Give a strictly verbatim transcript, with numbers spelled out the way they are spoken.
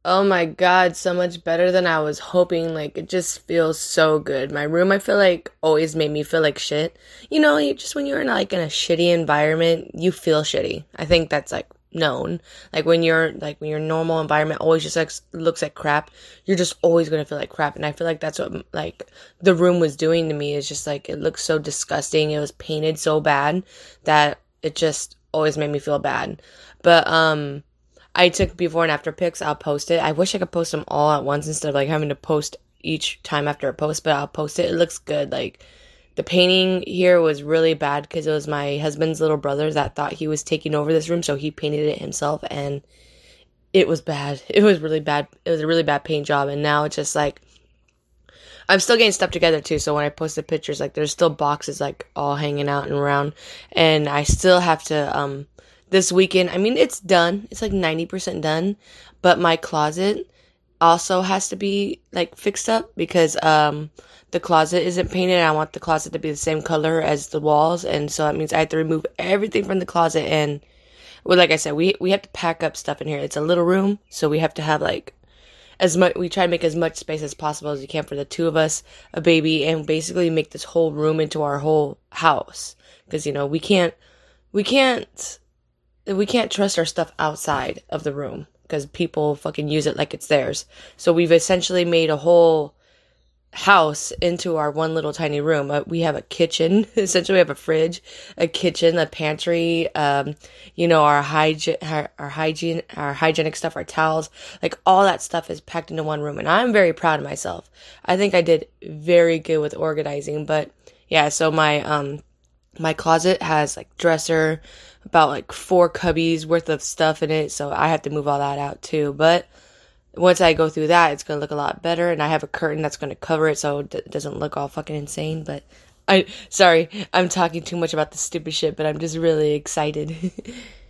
Oh my God, so much better than I was hoping. Like, it just feels so good. My room, I feel like, always made me feel like shit. You know, you just when you're in like in a shitty environment, you feel shitty. I think that's like known. Like when you're like when your normal environment always just like s- looks like crap, you're just always gonna feel like crap. And I feel like that's what like the room was doing to me. Is just like it looks so disgusting. It was painted so bad that it just always made me feel bad. But um. I took before and after pics. I'll post it. I wish I could post them all at once instead of like having to post each time after a post, but I'll post it. It looks good. Like the painting here was really bad because it was my husband's little brother that thought he was taking over this room, so he painted it himself and it was bad. It was really bad. It was a really bad paint job, and now it's just like I'm still getting stuff together too. So when I post the pictures, like there's still boxes like all hanging out and around, and I still have to um this weekend. I mean, it's done. It's like ninety percent done, but my closet also has to be like fixed up because um the closet isn't painted. I want the closet to be the same color as the walls, and so that means I have to remove everything from the closet. And well, like I said, we we have to pack up stuff in here. It's a little room, so we have to have like as much. We try to make as much space as possible as we can for the two of us, a baby, and basically make this whole room into our whole house. Because you know we can't we can't we can't trust our stuff outside of the room because people fucking use it like it's theirs. So we've essentially made a whole house into our one little tiny room. Uh, we have a kitchen. Essentially, we have a fridge, a kitchen, a pantry. Um, you know, our hygiene, our, our hygiene, our hygienic stuff, our towels, like all that stuff is packed into one room. And I'm very proud of myself. I think I did very good with organizing. But yeah, so my um my closet has like dresser, about like four cubbies worth of stuff in it. So I have to move all that out too. But once I go through that, it's going to look a lot better. And I have a curtain that's going to cover it so it doesn't look all fucking insane. But I, sorry, I'm talking too much about the stupid shit, but I'm just really excited.